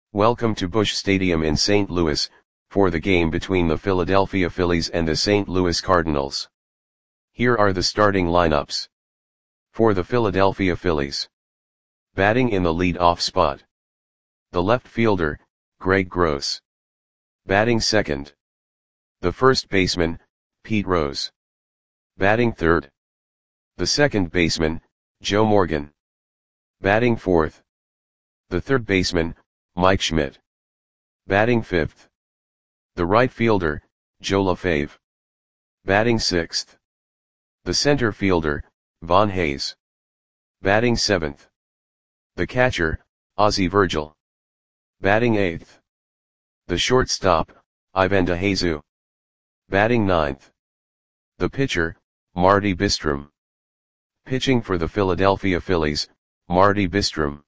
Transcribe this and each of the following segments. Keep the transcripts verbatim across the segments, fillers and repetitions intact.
Welcome to Busch Stadium in Saint Louis, for the game between the Philadelphia Phillies and the Saint Louis Cardinals. Here are the starting lineups. For the Philadelphia Phillies. Batting in the lead-off spot. The left fielder, Greg Gross. Batting second. The first baseman, Pete Rose. Batting third. The second baseman, Joe Morgan. Batting fourth. The third baseman, Mike Schmidt. Batting fifth. The right fielder, Joe LaFave. Batting sixth. The center fielder, Von Hayes. Batting seventh. The catcher, Ozzie Virgil. Batting eighth. The shortstop, Ivan DeJesu. Batting ninth. The pitcher, Marty Bistrom. Pitching for the Philadelphia Phillies, Marty Bistrom.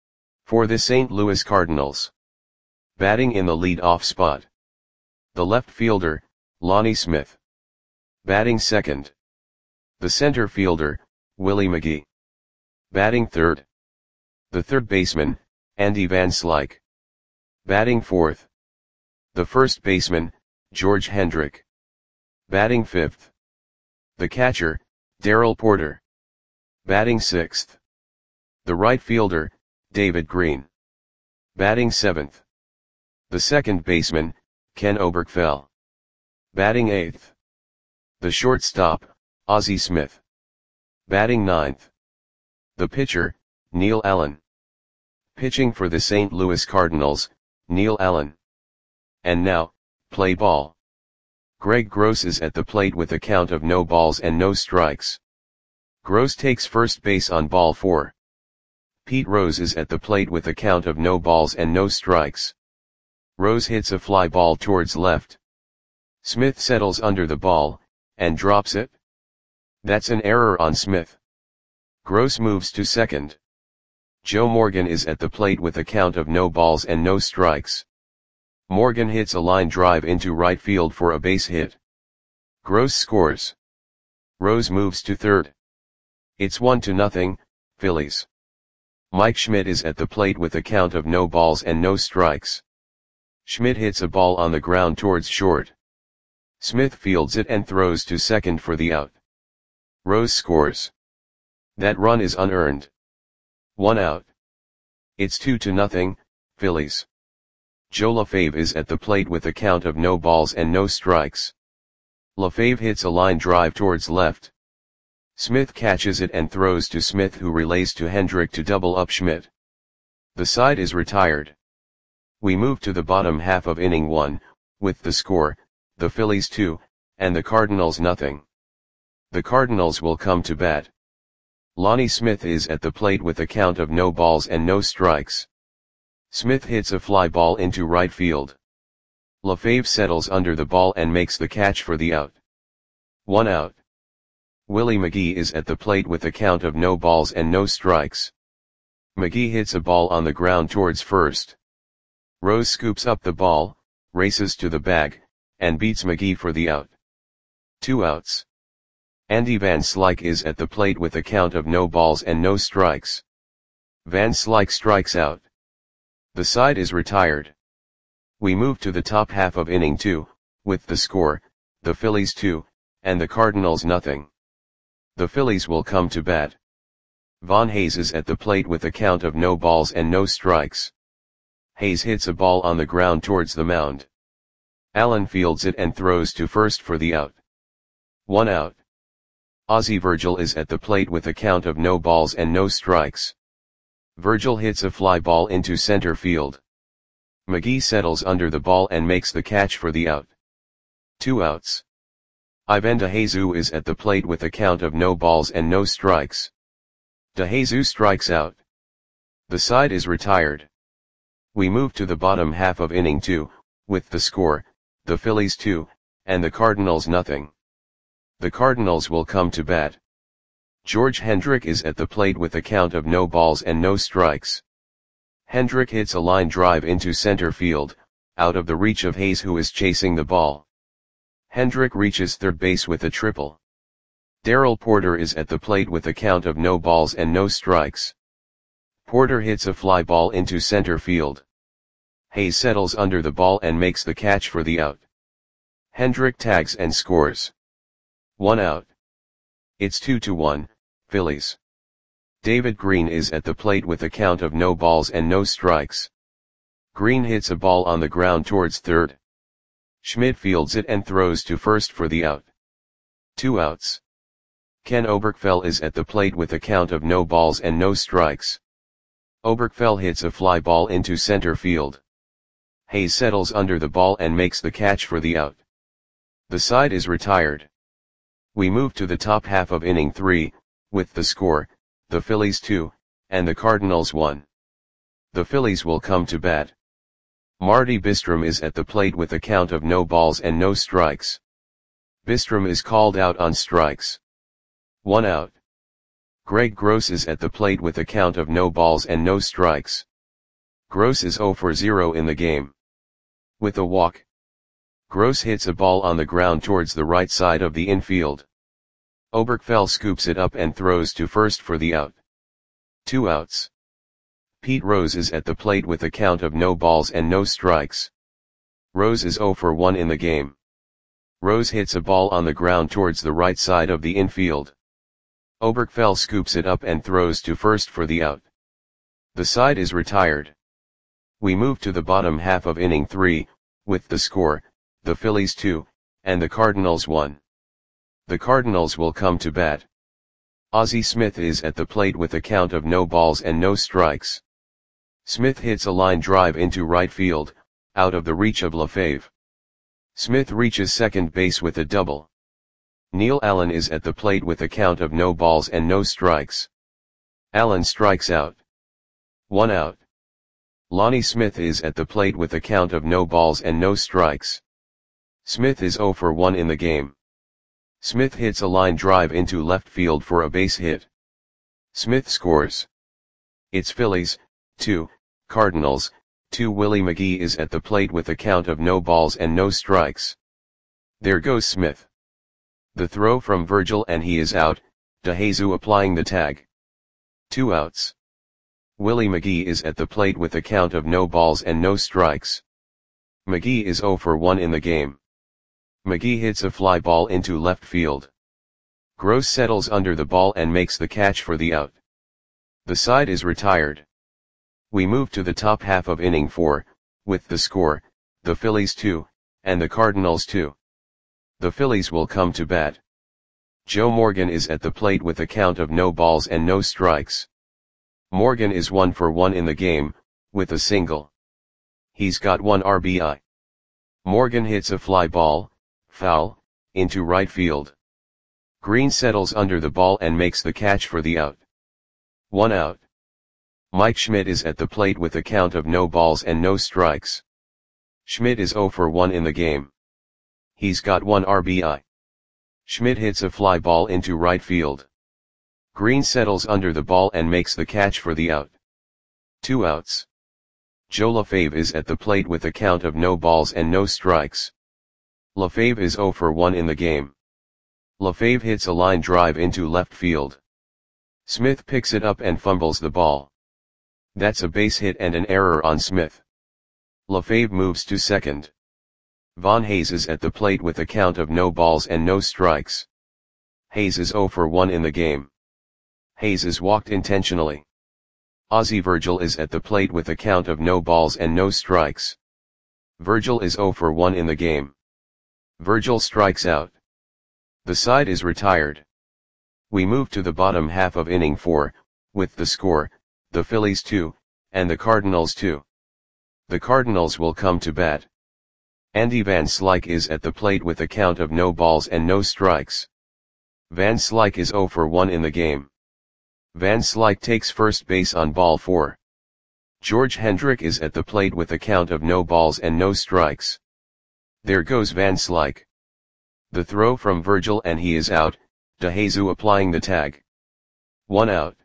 For the Saint Louis Cardinals. Batting in the lead-off spot. The left fielder, Lonnie Smith. Batting second. The center fielder, Willie McGee. Batting third. The third baseman, Andy Van Slyke. Batting fourth. The first baseman, George Hendrick. Batting fifth. The catcher, Darrell Porter. Batting sixth. The right fielder, David Green. Batting seventh. The second baseman, Ken Oberkfell. Batting eighth. The shortstop, Ozzie Smith. Batting ninth. The pitcher, Neil Allen. Pitching for the Saint Louis Cardinals, Neil Allen. And now, play ball. Greg Gross is at the plate with a count of no balls and no strikes. Gross takes first base on ball four. Pete Rose is at the plate with a count of no balls and no strikes. Rose hits a fly ball towards left. Smith settles under the ball, and drops it. That's an error on Smith. Gross moves to second. Joe Morgan is at the plate with a count of no balls and no strikes. Morgan hits a line drive into right field for a base hit. Gross scores. Rose moves to third. It's one to nothing, Phillies. Mike Schmidt is at the plate with a count of no balls and no strikes. Schmidt hits a ball on the ground towards short. Smith fields it and throws to second for the out. Rose scores. That run is unearned. One out. It's two to nothing, Phillies. Joe LaFave is at the plate with a count of no balls and no strikes. LaFave hits a line drive towards left. Smith catches it and throws to Smith, who relays to Hendrick to double up Schmidt. The side is retired. We move to the bottom half of inning one, with the score, the Phillies two, and the Cardinals nothing. The Cardinals will come to bat. Lonnie Smith is at the plate with a count of no balls and no strikes. Smith hits a fly ball into right field. LaFave settles under the ball and makes the catch for the out. One out. Willie McGee is at the plate with a count of no balls and no strikes. McGee hits a ball on the ground towards first. Rose scoops up the ball, races to the bag, and beats McGee for the out. Two outs. Andy Van Slyke is at the plate with a count of no balls and no strikes. Van Slyke strikes out. The side is retired. We move to the top half of inning two, with the score, the Phillies two, and the Cardinals nothing. The Phillies will come to bat. Von Hayes is at the plate with a count of no balls and no strikes. Hayes hits a ball on the ground towards the mound. Allen fields it and throws to first for the out. One out. Ozzie Virgil is at the plate with a count of no balls and no strikes. Virgil hits a fly ball into center field. McGee settles under the ball and makes the catch for the out. Two outs. Ivan DeJesu is at the plate with a count of no balls and no strikes. DeJesu strikes out. The side is retired. We move to the bottom half of inning two, with the score, the Phillies two, and the Cardinals nothing. The Cardinals will come to bat. George Hendrick is at the plate with a count of no balls and no strikes. Hendrick hits a line drive into center field, out of the reach of Hayes, who is chasing the ball. Hendrick reaches third base with a triple. Darrell Porter is at the plate with a count of no balls and no strikes. Porter hits a fly ball into center field. Hayes settles under the ball and makes the catch for the out. Hendrick tags and scores. One out. It's two to one, Phillies. David Green is at the plate with a count of no balls and no strikes. Green hits a ball on the ground towards third. Schmidt fields it and throws to first for the out. Two outs. Ken Oberkfell is at the plate with a count of no balls and no strikes. Oberkfell hits a fly ball into center field. Hayes settles under the ball and makes the catch for the out. The side is retired. We move to the top half of inning three, with the score, the Phillies two, and the Cardinals one. The Phillies will come to bat. Marty Bistrom is at the plate with a count of no balls and no strikes. Bistrom is called out on strikes. One out. Greg Gross is at the plate with a count of no balls and no strikes. Gross is zero for zero in the game. With a walk. Gross hits a ball on the ground towards the right side of the infield. Oberkfell scoops it up and throws to first for the out. Two outs. Pete Rose is at the plate with a count of no balls and no strikes. Rose is zero for one in the game. Rose hits a ball on the ground towards the right side of the infield. Oberkfell scoops it up and throws to first for the out. The side is retired. We move to the bottom half of inning three, with the score, the Phillies two, and the Cardinals one. The Cardinals will come to bat. Ozzie Smith is at the plate with a count of no balls and no strikes. Smith hits a line drive into right field, out of the reach of LaFave. Smith reaches second base with a double. Neil Allen is at the plate with a count of no balls and no strikes. Allen strikes out. One out. Lonnie Smith is at the plate with a count of no balls and no strikes. Smith is zero for one in the game. Smith hits a line drive into left field for a base hit. Smith scores. It's Phillies, two, Cardinals, two. Willie McGee is at the plate with a count of no balls and no strikes. There goes Smith. The throw from Virgil and he is out, DeJesus applying the tag. Two outs. Willie McGee is at the plate with a count of no balls and no strikes. McGee is zero for one in the game. McGee hits a fly ball into left field. Gross settles under the ball and makes the catch for the out. The side is retired. We move to the top half of inning four, with the score, the Phillies two, and the Cardinals two. The Phillies will come to bat. Joe Morgan is at the plate with a count of no balls and no strikes. Morgan is one for one in the game, with a single. He's got one R B I. Morgan hits a fly ball, foul, into right field. Green settles under the ball and makes the catch for the out. One out. Mike Schmidt is at the plate with a count of no balls and no strikes. Schmidt is zero for one in the game. He's got one R B I. Schmidt hits a fly ball into right field. Green settles under the ball and makes the catch for the out. Two outs. Joe LaFave is at the plate with a count of no balls and no strikes. LaFave is zero for one in the game. LaFave hits a line drive into left field. Smith picks it up and fumbles the ball. That's a base hit and an error on Smith. LaFave moves to second. Von Hayes is at the plate with a count of no balls and no strikes. Hayes is zero for one in the game. Hayes is walked intentionally. Ozzie Virgil is at the plate with a count of no balls and no strikes. Virgil is zero for one in the game. Virgil strikes out. The side is retired. We move to the bottom half of inning four, with the score, the Phillies two, and the Cardinals two. The Cardinals will come to bat. Andy Van Slyke is at the plate with a count of no balls and no strikes. Van Slyke is zero for one in the game. Van Slyke takes first base on ball four. George Hendrick is at the plate with a count of no balls and no strikes. There goes Van Slyke. The throw from Virgil and he is out, DeJesus applying the tag. One out.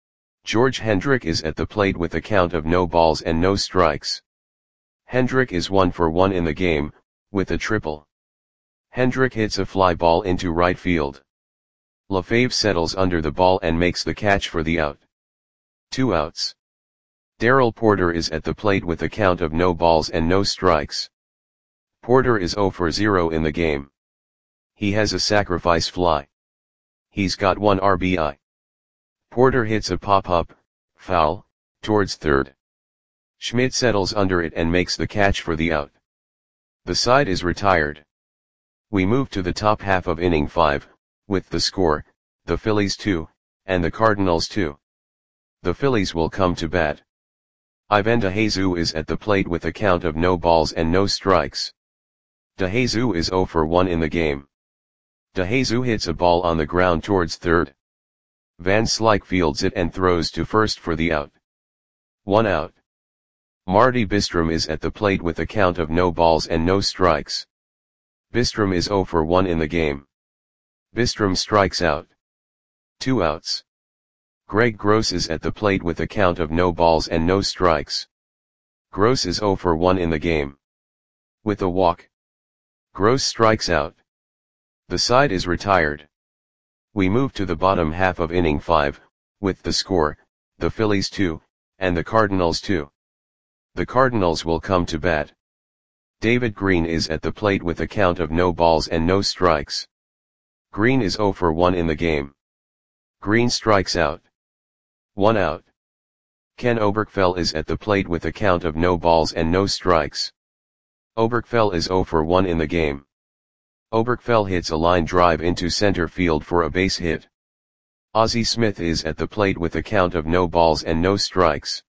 George Hendrick is at the plate with a count of no balls and no strikes. Hendrick is one for one in the game, with a triple. Hendrick hits a fly ball into right field. LaFave settles under the ball and makes the catch for the out. Two outs. Darrell Porter is at the plate with a count of no balls and no strikes. Porter is zero for zero in the game. He has a sacrifice fly. He's got one R B I. Porter hits a pop-up, foul, towards third. Schmidt settles under it and makes the catch for the out. The side is retired. We move to the top half of inning five, with the score, the Phillies two, and the Cardinals two. The Phillies will come to bat. Ivan DeJesus is at the plate with a count of no balls and no strikes. DeJesus is zero for one in the game. DeJesus hits a ball on the ground towards third. Van Slyke fields it and throws to first for the out. One out. Marty Bistrom is at the plate with a count of no balls and no strikes. Bistrom is zero for one in the game. Bistrom strikes out. Two outs. Greg Gross is at the plate with a count of no balls and no strikes. Gross is zero for one in the game. With a walk. Gross strikes out. The side is retired. We move to the bottom half of inning five, with the score, the Phillies two, and the Cardinals two. The Cardinals will come to bat. David Green is at the plate with a count of no balls and no strikes. Green is zero for one in the game. Green strikes out. One out. Ken Oberkfell is at the plate with a count of no balls and no strikes. Oberkfell is zero for one in the game. Oberkfell hits a line drive into center field for a base hit. Ozzie Smith is at the plate with a count of no balls and no strikes.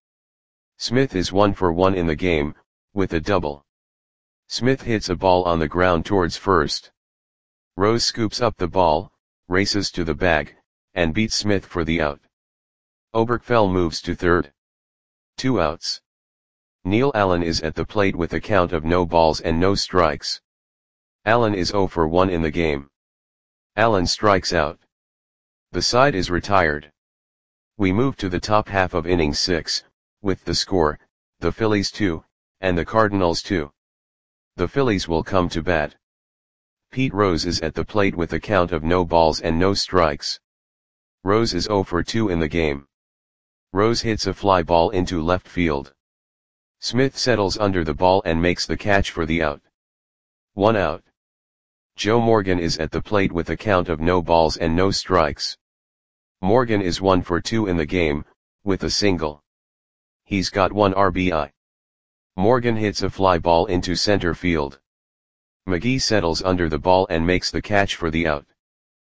Smith is one for one in the game, with a double. Smith hits a ball on the ground towards first. Rose scoops up the ball, races to the bag, and beats Smith for the out. Oberkfell moves to third. Two outs. Neil Allen is at the plate with a count of no balls and no strikes. Allen is zero for one in the game. Allen strikes out. The side is retired. We move to the top half of inning six, with the score, the Phillies two, and the Cardinals two. The Phillies will come to bat. Pete Rose is at the plate with a count of no balls and no strikes. Rose is zero for two in the game. Rose hits a fly ball into left field. Smith settles under the ball and makes the catch for the out. One out. Joe Morgan is at the plate with a count of no balls and no strikes. Morgan is one for two in the game, with a single. He's got one R B I. Morgan hits a fly ball into center field. McGee settles under the ball and makes the catch for the out.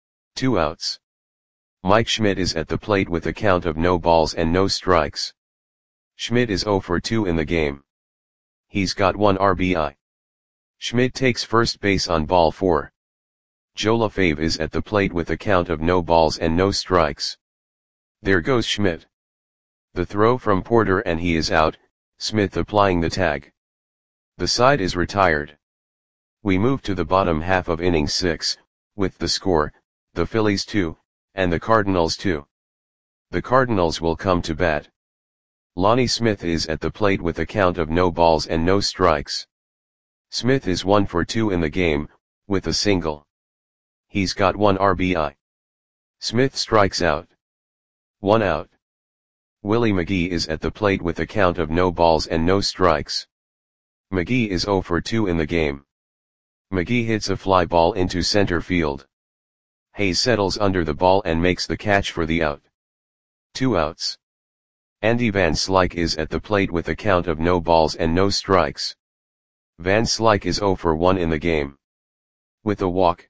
Two outs. Mike Schmidt is at the plate with a count of no balls and no strikes. Schmidt is zero for two in the game. He's got one R B I. Schmidt takes first base on ball four. Joe LaFave is at the plate with a count of no balls and no strikes. There goes Schmidt. The throw from Porter and he is out, Smith applying the tag. The side is retired. We move to the bottom half of inning six, with the score, the Phillies two, and the Cardinals two. The Cardinals will come to bat. Lonnie Smith is at the plate with a count of no balls and no strikes. Smith is one for two in the game, with a single. He's got one R B I. Smith strikes out. One out. Willie McGee is at the plate with a count of no balls and no strikes. McGee is zero for two in the game. McGee hits a fly ball into center field. Hayes settles under the ball and makes the catch for the out. Two outs. Andy Van Slyke is at the plate with a count of no balls and no strikes. Van Slyke is zero for one in the game. With a walk.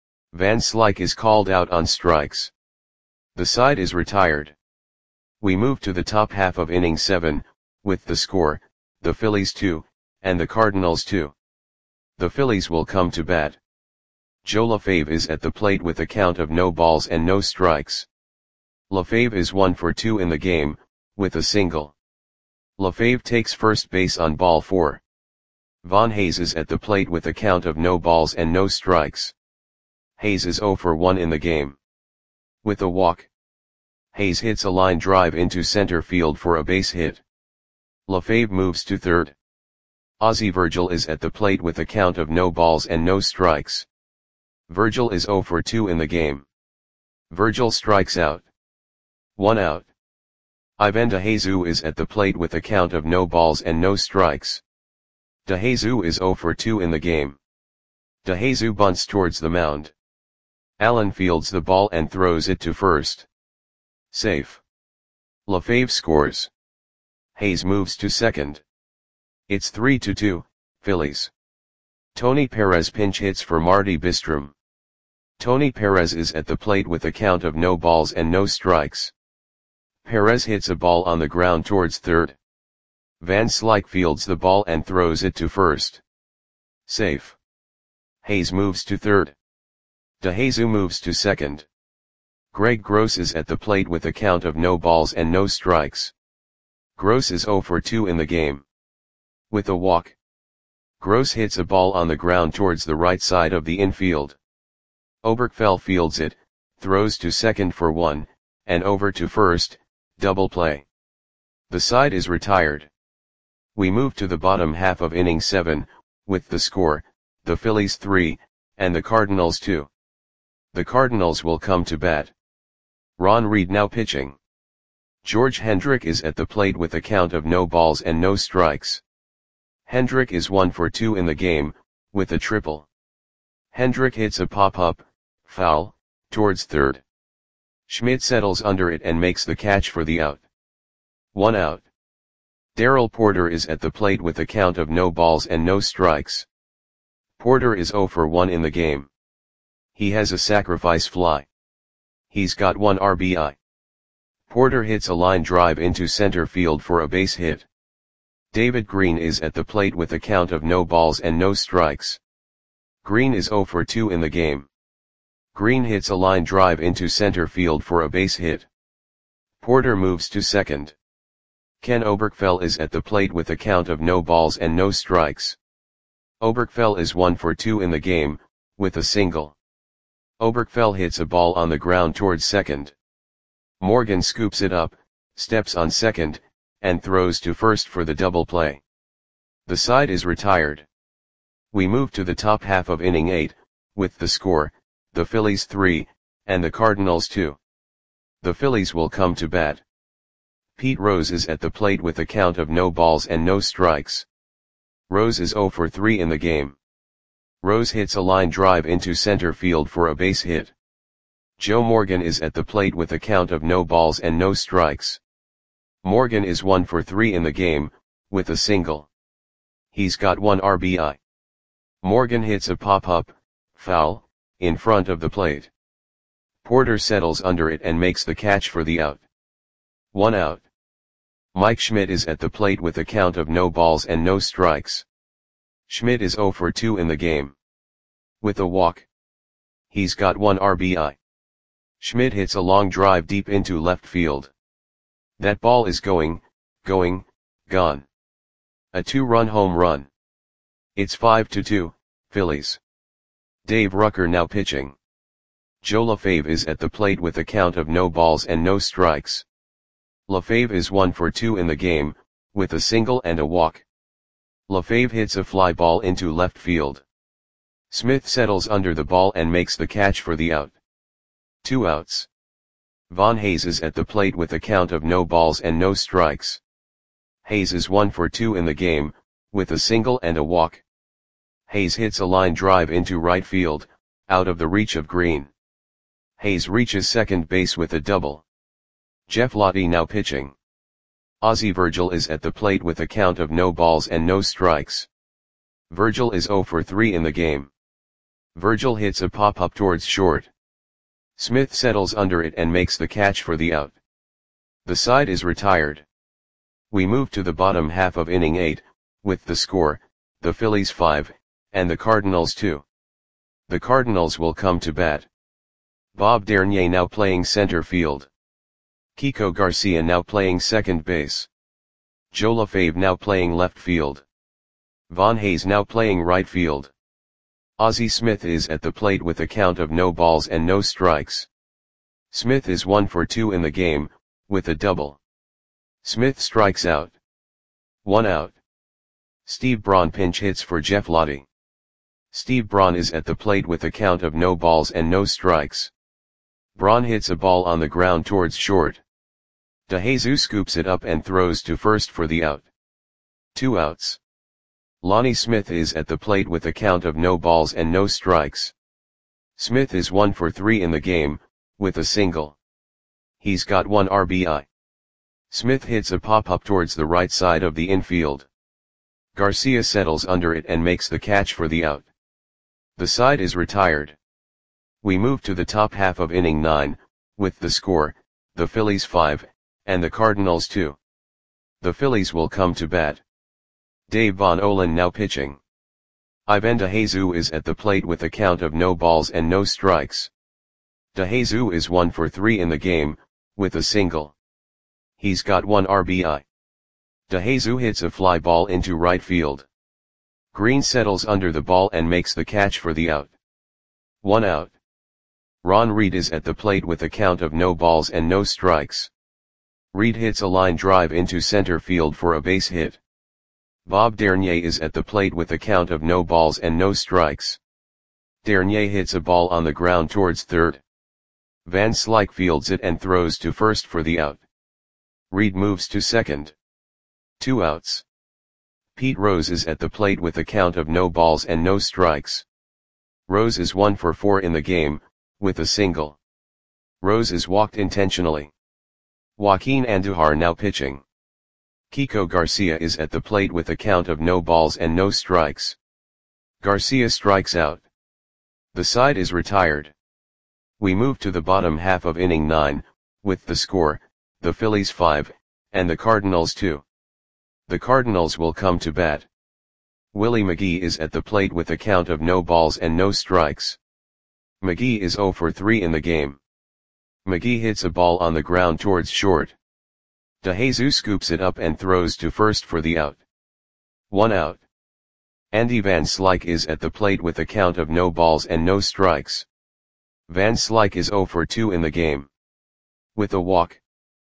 Van Slyke is called out on strikes. The side is retired. We move to the top half of inning seven, with the score, the Phillies two, and the Cardinals two. The Phillies will come to bat. Joe LaFave is at the plate with a count of no balls and no strikes. LaFave is one for two in the game, with a single. LaFave takes first base on ball four. Von Hayes is at the plate with a count of no balls and no strikes. Hayes is zero for one in the game. With a walk. Hayes hits a line drive into center field for a base hit. LaFave moves to third. Ozzie Virgil is at the plate with a count of no balls and no strikes. Virgil is zero for two in the game. Virgil strikes out. One out. Ivan DeJesus is at the plate with a count of no balls and no strikes. DeJesus is zero for two in the game. DeJesus bunts towards the mound. Allen fields the ball and throws it to first. Safe. LaFave scores. Hayes moves to second. It's three to two, Phillies. Tony Perez pinch hits for Marty Bistrom. Tony Perez is at the plate with a count of no balls and no strikes. Perez hits a ball on the ground towards third. Van Slyke fields the ball and throws it to first. Safe. Hayes moves to third. DeJesus moves to second. Greg Gross is at the plate with a count of no balls and no strikes. Gross is zero for two in the game. With a walk. Gross hits a ball on the ground towards the right side of the infield. Oberkfell fields it, throws to second for one, and over to first, double play. The side is retired. We move to the bottom half of inning seven, with the score, the Phillies three, and the Cardinals two. The Cardinals will come to bat. Ron Reed now pitching. George Hendrick is at the plate with a count of no balls and no strikes. Hendrick is one for two in the game, with a triple. Hendrick hits a pop-up, foul, towards third. Schmidt settles under it and makes the catch for the out. One out. Darrell Porter is at the plate with a count of no balls and no strikes. Porter is zero for one in the game. He has a sacrifice fly. He's got one R B I. Porter hits a line drive into center field for a base hit. David Green is at the plate with a count of no balls and no strikes. Green is zero for two in the game. Green hits a line drive into center field for a base hit. Porter moves to second. Ken Oberkfell is at the plate with a count of no balls and no strikes. Oberkfell is one for two in the game, with a single. Oberkfell hits a ball on the ground towards second. Morgan scoops it up, steps on second, and throws to first for the double play. The side is retired. We move to the top half of inning eight, with the score, the Phillies three, and the Cardinals two. The Phillies will come to bat. Pete Rose is at the plate with a count of no balls and no strikes. Rose is zero for three in the game. Rose hits a line drive into center field for a base hit. Joe Morgan is at the plate with a count of no balls and no strikes. Morgan is one for three in the game, with a single. He's got one R B I. Morgan hits a pop-up, foul, in front of the plate. Porter settles under it and makes the catch for the out. One out. Mike Schmidt is at the plate with a count of no balls and no strikes. Schmidt is zero for two in the game. With a walk. He's got one R B I. Schmidt hits a long drive deep into left field. That ball is going, going, gone. A two-run home run. It's five to two, Phillies. Dave Rucker now pitching. Joe LaFave is at the plate with a count of no balls and no strikes. LaFave is one for two in the game, with a single and a walk. LaFave hits a fly ball into left field. Smith settles under the ball and makes the catch for the out. Two outs. Von Hayes is at the plate with a count of no balls and no strikes. Hayes is one for two in the game, with a single and a walk. Hayes hits a line drive into right field, out of the reach of Green. Hayes reaches second base with a double. Jeff Lottie now pitching. Ozzie Virgil is at the plate with a count of no balls and no strikes. Virgil is zero for three in the game. Virgil hits a pop-up towards short. Smith settles under it and makes the catch for the out. The side is retired. We move to the bottom half of inning eight, with the score, the Phillies five, and the Cardinals two. The Cardinals will come to bat. Bob Dernier now playing center field. Kiko Garcia now playing second base. Joe LaFave now playing left field. Von Hayes now playing right field. Ozzie Smith is at the plate with a count of no balls and no strikes. Smith is one for two in the game, with a double. Smith strikes out. One out. Steve Braun pinch hits for Jeff Lottie. Steve Braun is at the plate with a count of no balls and no strikes. Braun hits a ball on the ground towards short. DeJesus scoops it up and throws to first for the out. Two outs. Lonnie Smith is at the plate with a count of no balls and no strikes. Smith is one for three in the game, with a single. He's got one R B I. Smith hits a pop-up towards the right side of the infield. Garcia settles under it and makes the catch for the out. The side is retired. We move to the top half of inning nine, with the score, the Phillies five, and the Cardinals two. The Phillies will come to bat. Dave Von Olen now pitching. Ivan DeJesus is at the plate with a count of no balls and no strikes. DeJesus is one for three in the game, with a single. He's got one R B I. DeJesus hits a fly ball into right field. Green settles under the ball and makes the catch for the out. One out. Ron Reed is at the plate with a count of no balls and no strikes. Reed hits a line drive into center field for a base hit. Bob Dernier is at the plate with a count of no balls and no strikes. Dernier hits a ball on the ground towards third. Van Slyke fields it and throws to first for the out. Reed moves to second. Two outs. Pete Rose is at the plate with a count of no balls and no strikes. Rose is one for four in the game, with a single. Rose is walked intentionally. Joaquin Andujar now pitching. Kiko Garcia is at the plate with a count of no balls and no strikes. Garcia strikes out. The side is retired. We move to the bottom half of inning nine, with the score, the Phillies five, and the Cardinals two. The Cardinals will come to bat. Willie McGee is at the plate with a count of no balls and no strikes. McGee is zero for three in the game. McGee hits a ball on the ground towards short. DeJesus scoops it up and throws to first for the out. One out. Andy Van Slyke is at the plate with a count of no balls and no strikes. Van Slyke is zero for two in the game. With a walk.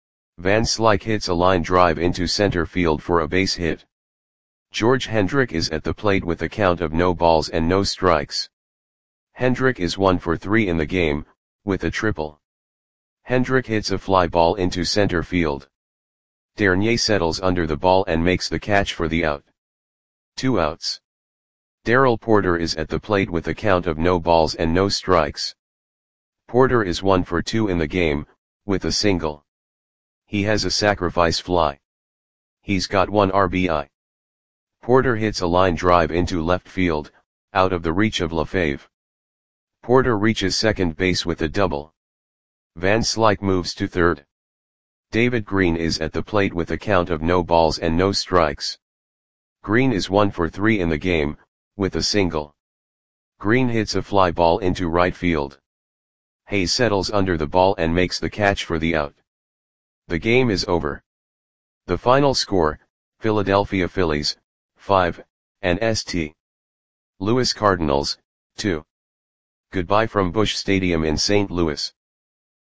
Van Slyke hits a line drive into center field for a base hit. George Hendrick is at the plate with a count of no balls and no strikes. Hendrick is one for three in the game, with a triple. Hendrick hits a fly ball into center field. Dernier settles under the ball and makes the catch for the out. Two outs. Darrell Porter is at the plate with a count of no balls and no strikes. Porter is one for two in the game, with a single. He has a sacrifice fly. He's got one R B I. Porter hits a line drive into left field, out of the reach of LaFave. Porter reaches second base with a double. Van Slyke moves to third. David Green is at the plate with a count of no balls and no strikes. Green is one for three in the game, with a single. Green hits a fly ball into right field. Hayes settles under the ball and makes the catch for the out. The game is over. The final score, Philadelphia Phillies, five, and Saint Louis Cardinals, two. Goodbye from Busch Stadium in Saint Louis.